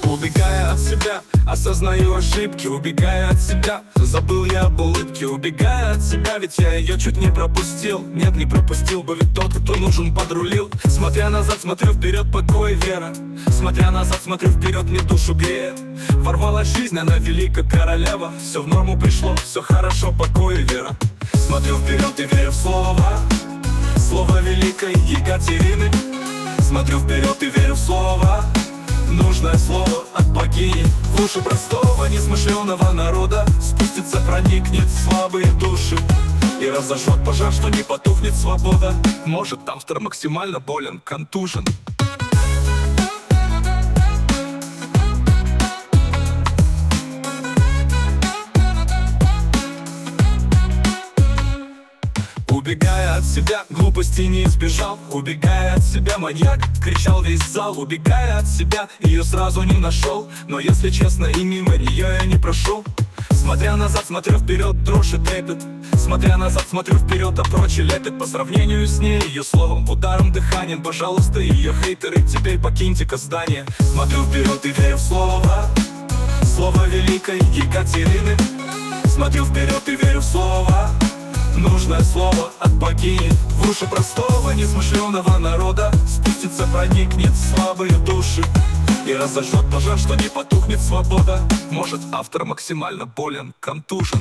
Убегая от себя, осознаю ошибки. Убегая от себя, забыл я об улыбке. Убегая от себя, ведь я ее чуть не пропустил. Нет, не пропустил бы, ведь тот, кто нужен, подрулил. Смотря назад, смотрю вперед, покой и вера. Смотря назад, смотрю вперед, мне душу греет. Ворвалась жизнь, она велика королева. Все в норму пришло, все хорошо, покой и вера. Смотрю вперед и верю в слово, слово великой Екатерины. Смотрю вперед и верю в слово, нужное слово от богини. В уши простого, несмышленого народа спустится, проникнет в слабые души и разожжет пожар, что не потухнет свобода. Может, автор максимально болен, контужен. Убегая от себя, глупости не избежал. Убегая от себя, маньяк, кричал весь зал. Убегая от себя, ее сразу не нашел. Но если честно, и мимо нее я не прошел. Смотря назад, смотрю вперед, дрожь и трепет. Смотря назад, смотрю вперед, а прочь лепит. По сравнению с ней, ее словом, ударом, дыханием. Пожалуйста, ее хейтеры, теперь покиньте-ка здание. Смотрю вперед и верю в слово, слово великой Екатерины. Смотрю вперед и верю в слово, нужное слово от богини. В уши простого, несмышленого народа спустится, проникнет в слабые души и разожжет пожар, что не потухнет свобода. Может, автор максимально болен, контужен.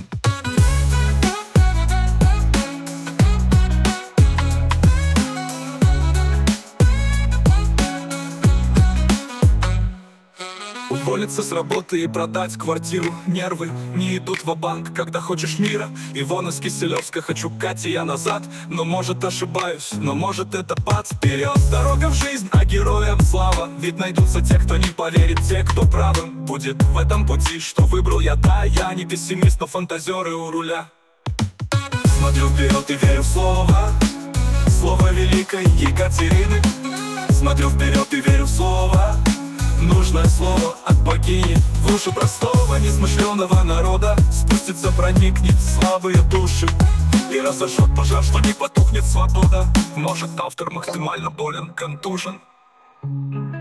Уволиться с работы и продать квартиру. Нервы не идут ва-банк, когда хочешь мира. Ивона с Киселевска, хочу Кати я назад. Но может ошибаюсь, но может это пад. Вперед, дорога в жизнь, а героям слава. Ведь найдутся те, кто не поверит, те, кто правым будет в этом пути, что выбрал я. Да, я не пессимист, но фантазеры у руля. Смотрю вперед и верю в слово, слово великой Екатерины. Смотрю вперед и верю в слово, нужное слово от богини. В уши простого, несмышленого народа спустится, проникнет в слабые души и разожжет пожар, что не потухнет свобода. Может, автор максимально болен, контужен.